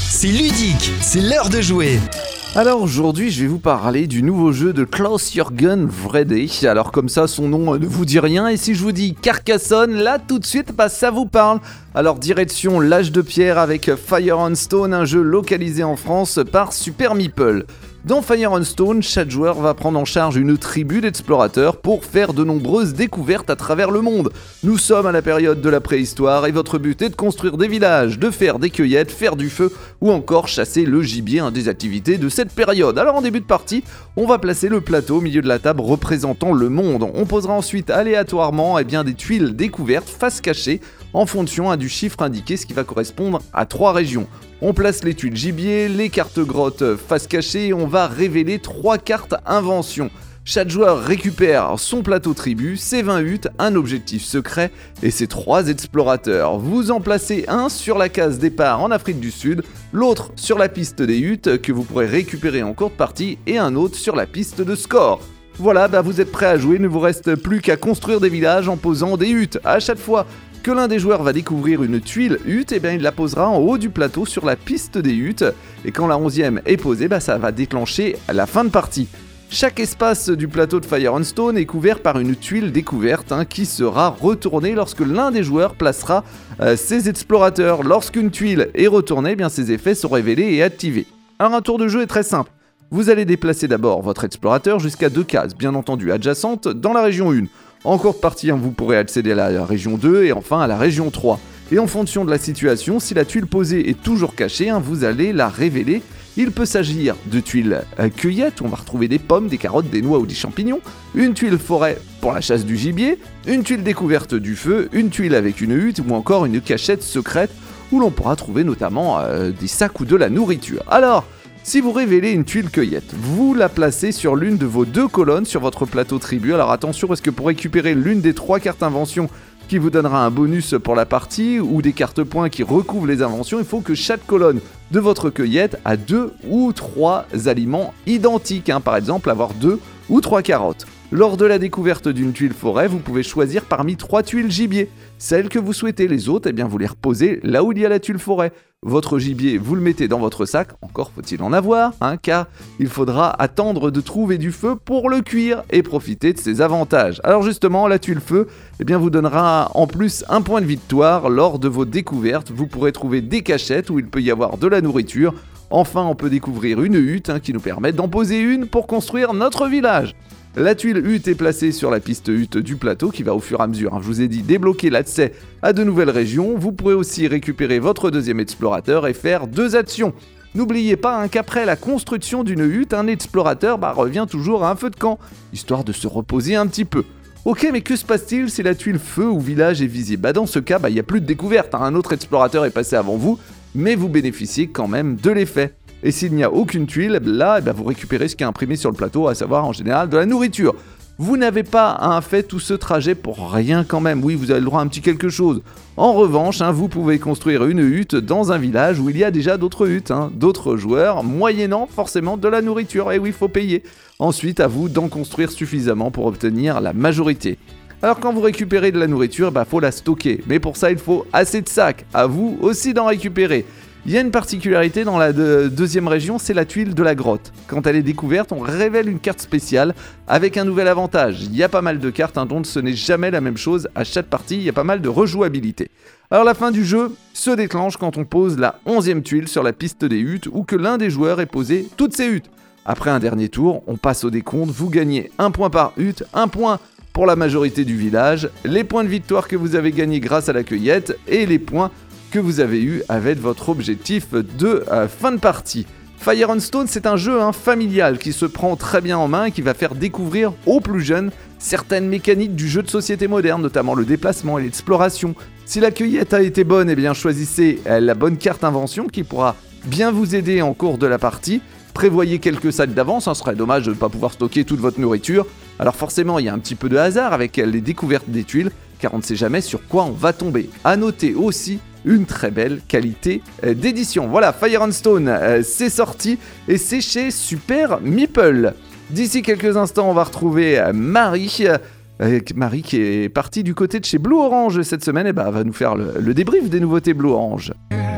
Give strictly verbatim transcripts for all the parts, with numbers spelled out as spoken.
C'est ludique, c'est l'heure de jouer. Alors aujourd'hui je vais vous parler du nouveau jeu de Klaus-Jürgen Wrede. Alors comme ça son nom ne vous dit rien, et si je vous dis Carcassonne, là tout de suite bah, ça vous parle. Alors direction l'âge de pierre avec Fire and Stone, un jeu localisé en France par Super Meeple. Dans Fire and Stone, chaque joueur va prendre en charge une tribu d'explorateurs pour faire de nombreuses découvertes à travers le monde. Nous sommes à la période de la préhistoire et votre but est de construire des villages, de faire des cueillettes, faire du feu ou encore chasser le gibier, un des activités de cette période. Alors en début de partie, on va placer le plateau au milieu de la table représentant le monde. On posera ensuite aléatoirement eh bien, des tuiles découvertes face cachée en fonction hein, du chiffre indiqué, ce qui va correspondre à trois régions. On place les tuiles gibier, les cartes grottes face cachée et on va révéler trois cartes inventions. Chaque joueur récupère son plateau tribu, ses vingt huttes, un objectif secret et ses trois explorateurs. Vous en placez un sur la case départ en Afrique du Sud, l'autre sur la piste des huttes que vous pourrez récupérer en cours de partie et un autre sur la piste de score. Voilà, bah vous êtes prêts à jouer, il ne vous reste plus qu'à construire des villages en posant des huttes. À chaque fois que l'un des joueurs va découvrir une tuile hutte, eh bien il la posera en haut du plateau sur la piste des huttes. Et quand la onzième est posée, bah ça va déclencher la fin de partie. Chaque espace du plateau de Fire and Stone est couvert par une tuile découverte hein, qui sera retournée lorsque l'un des joueurs placera euh, ses explorateurs. Lorsqu'une tuile est retournée, eh bien ses effets sont révélés et activés. Alors un tour de jeu est très simple. Vous allez déplacer d'abord votre explorateur jusqu'à deux cases, bien entendu adjacentes, dans la région un. En cours de partie, hein, vous pourrez accéder à la région deux et enfin à la région trois. Et en fonction de la situation, si la tuile posée est toujours cachée, hein, vous allez la révéler. Il peut s'agir de tuiles euh, cueillettes, où on va retrouver des pommes, des carottes, des noix ou des champignons, une tuile forêt pour la chasse du gibier, une tuile découverte du feu, une tuile avec une hutte ou encore une cachette secrète où l'on pourra trouver notamment euh, des sacs ou de la nourriture. Alors, si vous révélez une tuile cueillette, vous la placez sur l'une de vos deux colonnes sur votre plateau tribu. Alors attention parce que pour récupérer l'une des trois cartes inventions qui vous donnera un bonus pour la partie ou des cartes points qui recouvrent les inventions, il faut que chaque colonne de votre cueillette a deux ou trois aliments identiques. Hein. Par exemple, avoir deux ou trois carottes. Lors de la découverte d'une tuile forêt, vous pouvez choisir parmi trois tuiles gibier. Celles que vous souhaitez, les autres, eh bien, vous les reposez là où il y a la tuile forêt. Votre gibier, vous le mettez dans votre sac, encore faut-il en avoir, hein, car il faudra attendre de trouver du feu pour le cuire et profiter de ses avantages. Alors justement, la tuile feu eh bien, vous donnera en plus un point de victoire lors de vos découvertes. Vous pourrez trouver des cachettes où il peut y avoir de la nourriture. Enfin, on peut découvrir une hutte hein, qui nous permet d'en poser une pour construire notre village. La tuile hutte est placée sur la piste hutte du plateau qui va au fur et à mesure, hein, je vous ai dit, débloquer l'accès à de nouvelles régions. Vous pourrez aussi récupérer votre deuxième explorateur et faire deux actions. N'oubliez pas hein, qu'après la construction d'une hutte, un explorateur bah, revient toujours à un feu de camp, histoire de se reposer un petit peu. Ok, mais que se passe-t-il si la tuile feu ou village est visible? Bah dans ce cas, il bah, n'y a plus de découverte, hein, un autre explorateur est passé avant vous, mais vous bénéficiez quand même de l'effet. Et s'il n'y a aucune tuile, là, eh bien, vous récupérez ce qui est imprimé sur le plateau, à savoir en général de la nourriture. Vous n'avez pas hein, fait tout ce trajet pour rien quand même. Oui, vous avez le droit à un petit quelque chose. En revanche, hein, vous pouvez construire une hutte dans un village où il y a déjà d'autres huttes, hein, d'autres joueurs, moyennant forcément de la nourriture. Et oui, il faut payer. Ensuite, à vous d'en construire suffisamment pour obtenir la majorité. Alors quand vous récupérez de la nourriture, bah faut la stocker. Mais pour ça, il faut assez de sacs. À vous aussi d'en récupérer. Il y a une particularité dans la de- deuxième région, c'est la tuile de la grotte. Quand elle est découverte, on révèle une carte spéciale avec un nouvel avantage. Il y a pas mal de cartes, hein, donc ce n'est jamais la même chose à chaque partie, il y a pas mal de rejouabilité. Alors la fin du jeu se déclenche quand on pose la onzième tuile sur la piste des huttes ou que l'un des joueurs ait posé toutes ses huttes. Après un dernier tour, on passe au décompte, vous gagnez un point par hutte, un point pour la majorité du village, les points de victoire que vous avez gagnés grâce à la cueillette et les points que vous avez eu avec votre objectif de euh, fin de partie. Fire and Stone, c'est un jeu hein, familial qui se prend très bien en main et qui va faire découvrir aux plus jeunes certaines mécaniques du jeu de société moderne, notamment le déplacement et l'exploration. Si la cueillette a été bonne, eh bien choisissez euh, la bonne carte invention qui pourra bien vous aider en cours de la partie. Prévoyez quelques sacs d'avance, ce hein, serait dommage de ne pas pouvoir stocker toute votre nourriture. Alors forcément, il y a un petit peu de hasard avec les découvertes des tuiles, car on ne sait jamais sur quoi on va tomber. À noter aussi une très belle qualité euh, d'édition. Voilà, Fire and Stone, euh, c'est sorti et c'est chez Super Meeple. D'ici quelques instants, on va retrouver euh, Marie. Euh, Marie qui est partie du côté de chez Blue Orange cette semaine, et bah, va nous faire le, le débrief des nouveautés Blue Orange.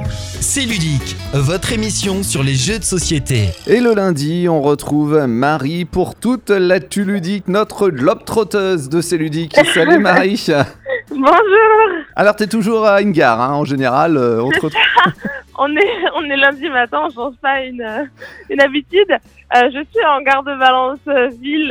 C'est ludique, votre émission sur les jeux de société. Et le lundi, on retrouve Marie pour toute l'actu ludique, notre globe-trotteuse de C'est ludique. Salut Marie. Bonjour. Alors t'es toujours à une gare, hein, en général, euh, on te retrouve. on, est, on est lundi matin, on change pas une, euh, une habitude. Euh, je suis en gare de Valence euh, ville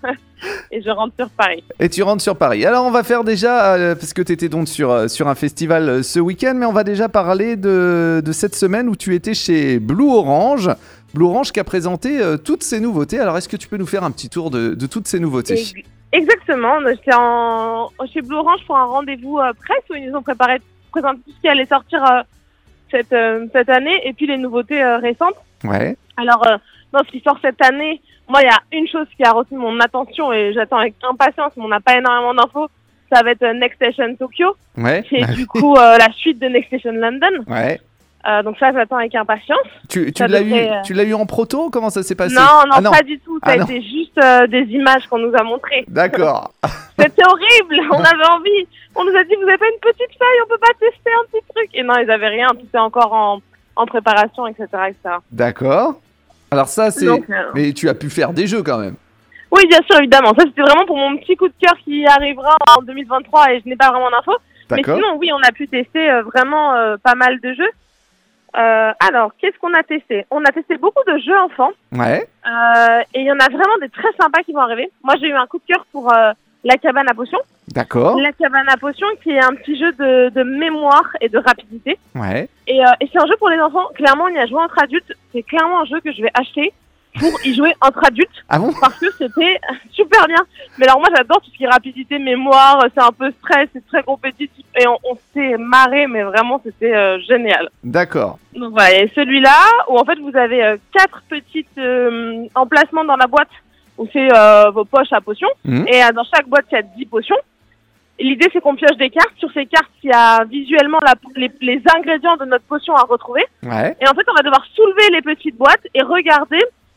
et je rentre sur Paris. Et tu rentres sur Paris. Alors on va faire déjà, euh, parce que tu étais donc sur, euh, sur un festival euh, ce week-end, mais on va déjà parler de, de cette semaine où tu étais chez Blue Orange. Blue Orange qui a présenté euh, toutes ses nouveautés. Alors est-ce que tu peux nous faire un petit tour de, de toutes ces nouveautés ? Et, exactement, j'étais en, chez Blue Orange pour un rendez-vous euh, presse où ils nous ont préparé, présenté tout ce qui allait sortir euh, cette, euh, cette année et puis les nouveautés euh, récentes. Ouais. Alors, euh, dans ce qui sort cette année, moi, il y a une chose qui a retenu mon attention et j'attends avec impatience, mais on n'a pas énormément d'infos. Ça va être euh, Next Station Tokyo. Ouais. C'est du coup euh, la suite de Next Station London. Ouais. Euh, donc ça, j'attends avec impatience. Tu, tu, Ça l'as devrait, eu, euh... tu l'as eu en proto ? Comment ça s'est passé ? Non, non, ah, non, pas du tout. Ça ah, a non. été juste euh, des images qu'on nous a montrées. D'accord. C'était horrible. On avait envie. On nous a dit, vous avez pas une petite feuille, on peut pas tester un petit truc. Et non, ils avaient rien. Tout est encore en, en préparation, et cetera, et cetera. D'accord. Alors ça, c'est... Donc, euh... Mais tu as pu faire des jeux quand même. Oui, bien sûr, évidemment. Ça, c'était vraiment pour mon petit coup de cœur qui arrivera en deux mille vingt-trois et je n'ai pas vraiment d'infos. Mais sinon, oui, on a pu tester euh, vraiment euh, pas mal de jeux. Euh, alors, qu'est-ce qu'on a testé ? On a testé beaucoup de jeux enfants. Ouais. Euh, et il y en a vraiment des très sympas qui vont arriver. Moi, j'ai eu un coup de cœur pour euh, La Cabane à Potions. D'accord. La Cabane à Potions, qui est un petit jeu de, de mémoire et de rapidité. Ouais. Et, euh, et c'est un jeu pour les enfants. Clairement, on y a joué entre adultes. C'est clairement un jeu que je vais acheter pour y jouer entre adultes. Ah bon ? Parce que c'était super bien. Mais alors moi, j'adore tout ce qui est rapidité, mémoire. C'est un peu stress, c'est très compétitif. Et on, on s'est marré, mais vraiment, c'était euh, génial. D'accord. Donc voilà, et celui-là, où en fait, vous avez euh, quatre petites euh, emplacements dans la boîte, où c'est euh, vos poches à potions. Mmh. Et euh, dans chaque boîte, il y a dix potions. Et l'idée, c'est qu'on pioche des cartes. Sur ces cartes, il y a visuellement la, les, les ingrédients de notre potion à retrouver. Ouais. Et en fait, on va devoir soulever les petites boîtes et regarder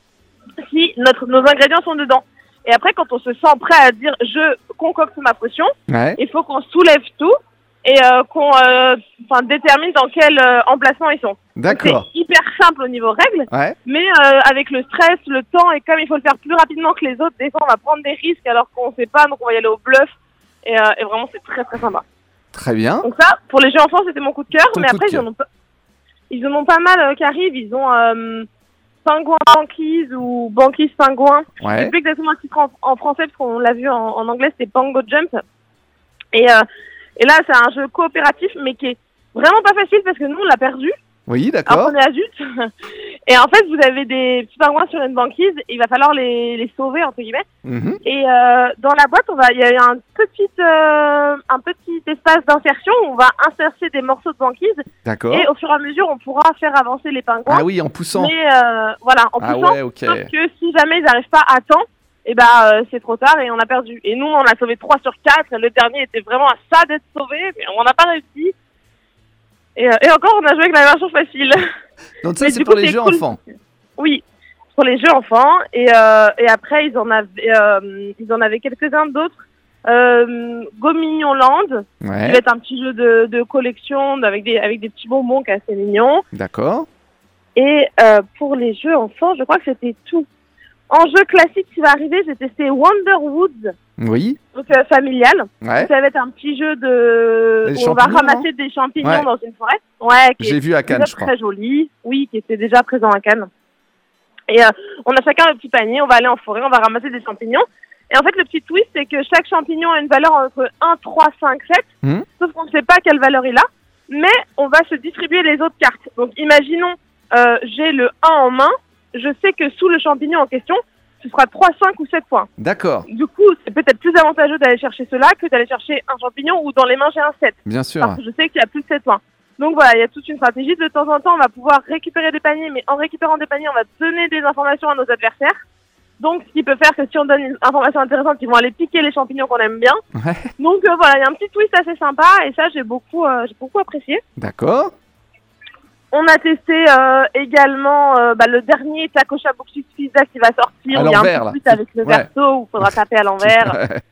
si notre, nos ingrédients sont dedans. Et après, quand on se sent prêt à dire « je concocte ma potion ouais. », il faut qu'on soulève tout et euh, qu'on euh, détermine dans quel euh, emplacement ils sont. D'accord. C'est hyper simple au niveau règles, ouais. mais euh, avec le stress, le temps, et comme il faut le faire plus rapidement que les autres, des fois on va prendre des risques alors qu'on ne sait pas, donc on va y aller au bluff. Et, euh, et vraiment, c'est très très sympa. Très bien. Donc ça, pour les jeux enfants, c'était mon coup de cœur, Ton mais après, ils en, ont pas, ils en ont pas mal euh, qui arrivent. Ils ont... Euh, Pingouin Banquise ou Banquise Pingouin. Ouais. Je sais plus exactement le titre en, en français parce qu'on l'a vu en, en anglais, c'était Pango Jump. Et, euh, et là, c'est un jeu coopératif, mais qui est vraiment pas facile parce que nous, on l'a perdu. Oui, d'accord. Alors qu'on est adulte. Et en fait, vous avez des petits pingouins sur une banquise et il va falloir les, les sauver, entre guillemets. Mm-hmm. Et euh, dans la boîte, on va, il y a un petit, euh, un petit espace d'insertion où on va insérer des morceaux de banquise. D'accord. Et au fur et à mesure, on pourra faire avancer les pingouins. Ah oui, en poussant. Mais euh, voilà, en poussant. Ah ouais, ok. Sauf que si jamais ils n'arrivent pas à temps, et eh ben euh, c'est trop tard et on a perdu. Et nous, on a sauvé trois sur quatre. Le dernier était vraiment à ça d'être sauvé, mais on n'a pas réussi. Et, euh, et encore, on a joué avec la version facile. Donc ça, c'est pour coup, les jeux cool. enfants. Oui, pour les jeux enfants. Et, euh, et après, ils en avaient, euh, ils en avaient quelques-uns d'autres. Euh, Go Mignon Land, ouais. qui va être un petit jeu de, de collection avec des, avec des petits bonbons qui est assez mignon. D'accord. Et euh, pour les jeux enfants, je crois que c'était tout. En jeu classique qui va arriver, j'ai testé Wonder Woods. Oui. Donc euh, familial. Ouais. Ça va être un petit jeu de où on va ramasser des champignons ouais. dans une forêt. Ouais. J'ai vu à Cannes, je crois. Très joli. Oui, qui était déjà présent à Cannes. Et euh, on a chacun le petit panier. On va aller en forêt, on va ramasser des champignons. Et en fait, le petit twist, c'est que chaque champignon a une valeur entre un, trois, cinq, sept. Mmh. Sauf qu'on ne sait pas quelle valeur il a. Mais on va se distribuer les autres cartes. Donc, imaginons, euh, j'ai le un en main. Je sais que sous le champignon en question, ce sera trois, cinq ou sept points. D'accord. Du coup, c'est peut-être plus avantageux d'aller chercher cela que d'aller chercher un champignon où dans les mains j'ai un sept. Bien sûr. Parce que je sais qu'il y a plus de sept points. Donc voilà, il y a toute une stratégie. De temps en temps, on va pouvoir récupérer des paniers, mais en récupérant des paniers, on va donner des informations à nos adversaires. Donc, ce qui peut faire que si on donne une information intéressante, ils vont aller piquer les champignons qu'on aime bien. Ouais. Donc euh, voilà, il y a un petit twist assez sympa et ça, j'ai beaucoup, euh, j'ai beaucoup apprécié. D'accord. On a testé euh, également euh, bah, le dernier Taco Shabushi Pizza qui va sortir. À il y a un l'envers, petit twist avec le ouais. verso où il faudra taper à l'envers.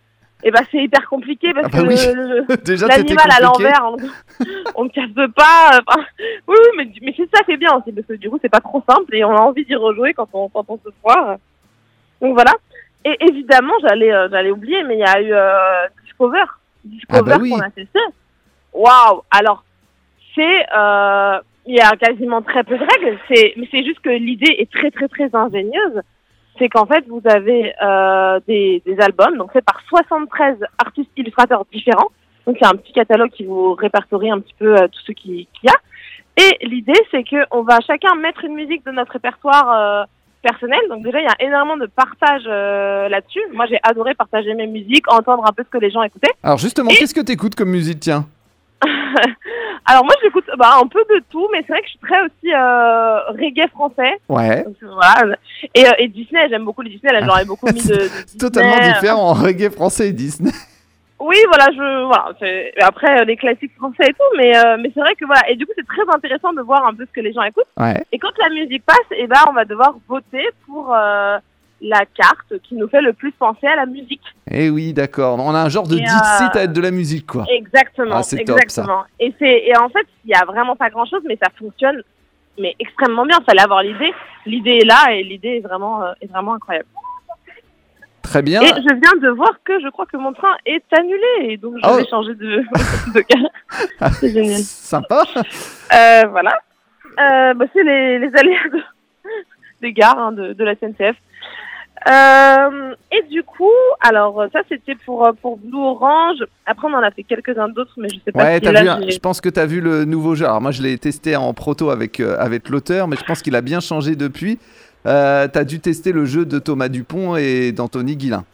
Et bah c'est hyper compliqué parce ah bah que oui. le, le, Déjà, l'animal à l'envers, on, on ne casse pas. Enfin, oui, oui, mais, mais c'est ça fait bien aussi parce que du coup c'est pas trop simple et on a envie d'y rejouer quand on quand on se foire. Donc voilà. Et évidemment j'allais euh, j'allais oublier, mais il y a eu euh, Discover, Discover ah bah oui. qu'on a testé. Waouh. Alors c'est euh, il y a quasiment très peu de règles. C'est mais c'est juste que l'idée est très très très ingénieuse. C'est qu'en fait, vous avez euh, des, des albums, donc c'est par soixante-treize artistes illustrateurs différents. Donc, il y a un petit catalogue qui vous répertorie un petit peu euh, tout ce qu'il y a. Et l'idée, c'est qu'on va chacun mettre une musique de notre répertoire euh, personnel. Donc déjà, il y a énormément de partage euh, là-dessus. Moi, j'ai adoré partager mes musiques, entendre un peu ce que les gens écoutaient. Alors justement, Et... qu'est-ce que t'écoutes comme musique, tiens? Alors moi j'écoute bah, un peu de tout, mais c'est vrai que je suis très aussi euh, reggae français. Ouais. Donc, voilà. Et, euh, et Disney, j'aime beaucoup les Disney, là j'aurais beaucoup mis de, de C'est totalement différent en reggae français et Disney. Oui, voilà, je voilà. C'est... Après euh, les classiques français et tout, mais euh, mais c'est vrai que voilà. Et du coup c'est très intéressant de voir un peu ce que les gens écoutent. Ouais. Et quand la musique passe, et ben on va devoir voter pour euh, la carte qui nous fait le plus penser à la musique. Eh oui, d'accord. On a un genre de Et Dixit euh... avec de la musique, quoi. Exactement, Ah, c'est exactement. top, ça. Et c'est et en fait, il y a vraiment pas grand-chose, mais ça fonctionne, mais extrêmement bien. Fallait avoir l'idée. L'idée est là et l'idée est vraiment euh, est vraiment incroyable. Très bien. Et je viens de voir que je crois que mon train est annulé, et donc je oh. vais changer de de gare. C'est génial. Sympa. Euh, voilà. Euh, bah, c'est les les aléas de, des gares hein, de de la S N C F. Euh, et du coup, alors ça c'était pour pour Blue Orange. Après on en a fait quelques-uns d'autres, mais je sais pas ouais, si t'as là vu un, j'ai... je pense que tu as vu le nouveau jeu. Alors moi je l'ai testé en proto avec, euh, avec l'auteur, mais je pense qu'il a bien changé depuis. Euh, tu as dû tester le jeu de Thomas Dupont et d'Anthony Guillain.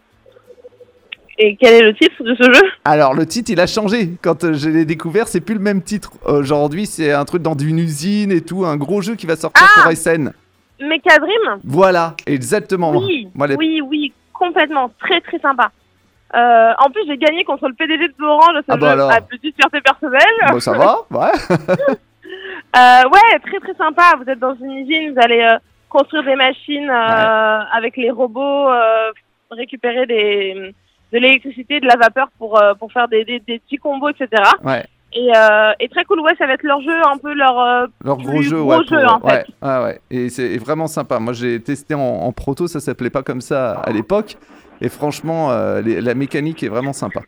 Et quel est le titre de ce jeu? Alors le titre il a changé. Quand euh, je l'ai découvert, c'est plus le même titre. Aujourd'hui c'est un truc dans une usine et tout, un gros jeu qui va sortir ah pour S N. Mecha Dream. Voilà, exactement. Oui, Moi, les... oui, oui, complètement, très très sympa. Euh, en plus, j'ai gagné contre le P D G de Blue Orange, ce ah bah jeu alors. à petite fierté personnelle. Bon, ça va, ouais. euh, ouais, très très sympa. Vous êtes dans une usine, vous allez euh, construire des machines euh, ouais. avec les robots, euh, récupérer des, de l'électricité, de la vapeur pour euh, pour faire des, des, des petits combos, et cetera. Ouais. Et, euh, et très cool, ouais, ça va être leur jeu, un peu leur, euh, leur gros jeu, gros ouais, jeu pour, en ouais, fait. Ouais, ouais. Et c'est vraiment sympa. Moi, j'ai testé en, en proto, ça s'appelait pas comme ça à l'époque. Et franchement, euh, les, la mécanique est vraiment sympa.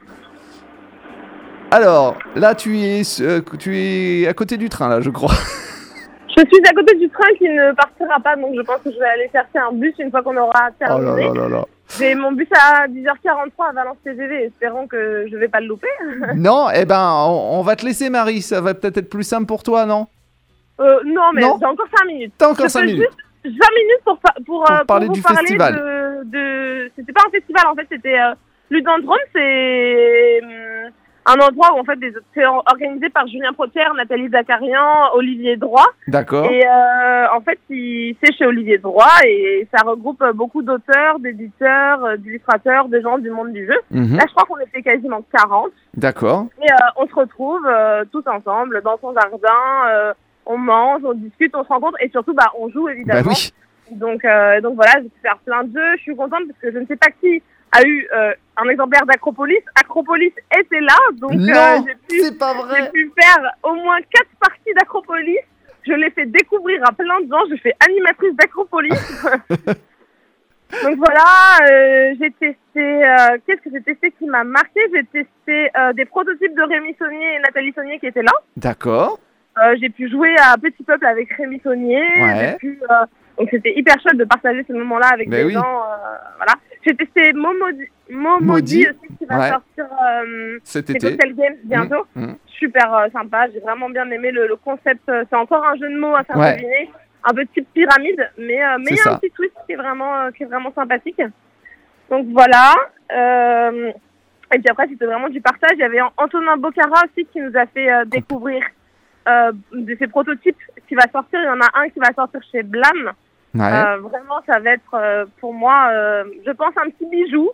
Alors, là, tu es, euh, tu es à côté du train, là, je crois. Je suis à côté du train qui ne partira pas, donc je pense que je vais aller chercher un bus une fois qu'on aura terminé. Oh là là là là. J'ai mon bus à dix heures quarante-trois à Valence T G V, espérons que je vais pas le louper. Non, eh ben, on, on va te laisser, Marie, ça va peut-être être plus simple pour toi, non? euh, Non, mais non j'ai encore cinq minutes. T'as encore cinq minutes. Juste vingt minutes pour, pour, pour, euh, parler pour du vous parler festival. de, de... C'était pas un festival, en fait, c'était euh, Ludendrome, c'est... Hum, un endroit où en fait des, c'est organisé par Julien Protier, Nathalie Zakarian, Olivier Droit. D'accord. Et euh, en fait, il, c'est chez Olivier Droit et ça regroupe beaucoup d'auteurs, d'éditeurs, d'illustrateurs, des gens du monde du jeu. Mm-hmm. Là, je crois qu'on était quasiment quarante. D'accord. Et euh, on se retrouve euh, tous ensemble dans son jardin. Euh, on mange, on discute, on se rencontre et surtout, bah, on joue évidemment. Bah oui. Donc, euh, donc voilà, j'ai pu faire plein de jeux. Je suis contente parce que je ne sais pas qui a eu euh, un exemplaire d'Acropolis. Acropolis était là, donc non, euh, j'ai, pu, c'est pas vrai. j'ai pu faire au moins quatre parties d'Acropolis. Je l'ai fait découvrir à plein de gens. Je fais animatrice d'Acropolis. Donc voilà, euh, j'ai testé. Euh, qu'est-ce que j'ai testé qui m'a marqué? J'ai testé euh, des prototypes de Rémi Saunier et Nathalie Saunier qui étaient là. D'accord. Euh, j'ai pu jouer à Petit Peuple avec Rémi Saunier. Ouais. J'ai pu, euh, donc c'était hyper chouette de partager ce moment-là avec ben des oui. gens. Euh, voilà. J'ai testé Momodi, Momodi aussi qui va ouais. sortir euh, cet été. Cocktail Games bientôt. Mmh, mmh. Super euh, sympa. J'ai vraiment bien aimé le, le concept. C'est encore un jeu de mots à faire ouais. deviner, un peu type pyramide, mais euh, mais il y a ça. un petit twist qui est vraiment euh, qui est vraiment sympathique. Donc voilà. Euh, et puis après c'était vraiment du partage. Il y avait Antonin Bocara aussi qui nous a fait euh, découvrir euh, de ses prototypes qui va sortir. Il y en a un qui va sortir chez Blam. Ouais. Euh, vraiment, ça va être euh, pour moi, euh, je pense, un petit bijou.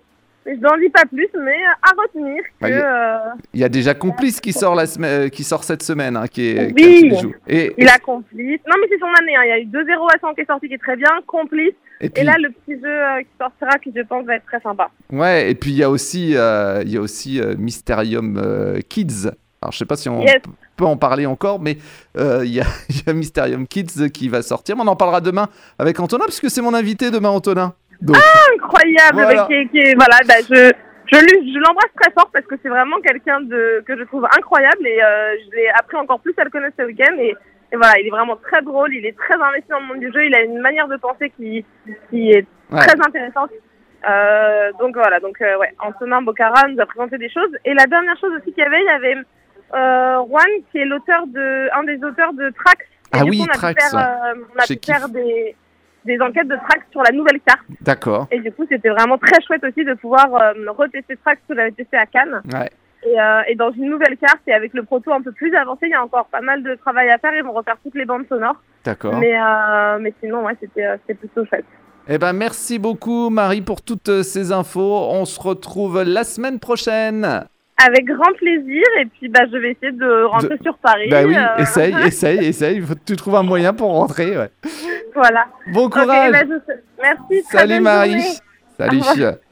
Je n'en dis pas plus, mais à retenir que... Il y, euh, y a déjà Complice qui sort, la semaine, qui sort cette semaine, hein, qui est, oui, qui a un petit bijou. Et, il a Complice. Non, mais c'est son année. Hein. Il y a eu deux zéro à cent qui est sorti, qui est très bien. Complice. Et, puis, et là, le petit jeu euh, qui sortira, qui je pense va être très sympa. Ouais, et puis il y a aussi, euh, il y a aussi euh, Mysterium euh, Kids. Alors, je sais pas si on yes. peut en parler encore, mais euh, il y, a, y a Mysterium Kids qui va sortir. Mais on en parlera demain avec Antonin, puisque c'est mon invité demain, Antonin. Donc, ah, incroyable. voilà. Qui, qui, voilà, bah, je... Je, lui, je l'embrasse très fort parce que c'est vraiment quelqu'un de que je trouve incroyable et euh, je l'ai appris encore plus à le connaître ce week-end et, et voilà, il est vraiment très drôle, il est très investi dans le monde du jeu, il a une manière de penser qui, qui est ouais. très intéressante. Euh, donc voilà, donc euh, ouais, Antonin Bocara nous a présenté des choses et la dernière chose aussi qu'il y avait, il y avait euh, Juan qui est l'auteur de un des auteurs de Trax. Et ah du oui, coup, on a Trax. pu faire, euh, on a pu faire des des enquêtes de Trax sur la nouvelle carte. D'accord. Et du coup, c'était vraiment très chouette aussi de pouvoir euh, retester Trax que j'avais testé à Cannes. Ouais. Et, euh, et dans une nouvelle carte et avec le proto un peu plus avancé, il y a encore pas mal de travail à faire. Ils vont refaire toutes les bandes sonores. D'accord. Mais, euh, mais sinon, ouais, c'était, euh, c'était plutôt chouette. Eh ben, merci beaucoup, Marie, pour toutes ces infos. On se retrouve la semaine prochaine. Avec grand plaisir, et puis bah, je vais essayer de rentrer de... sur Paris. Bah oui, euh... essaye, essaye, essaye. Il faut que tu trouves un moyen pour rentrer. Ouais. Voilà. Bon courage. Okay, bah, je... Merci. Salut Marie. Salut.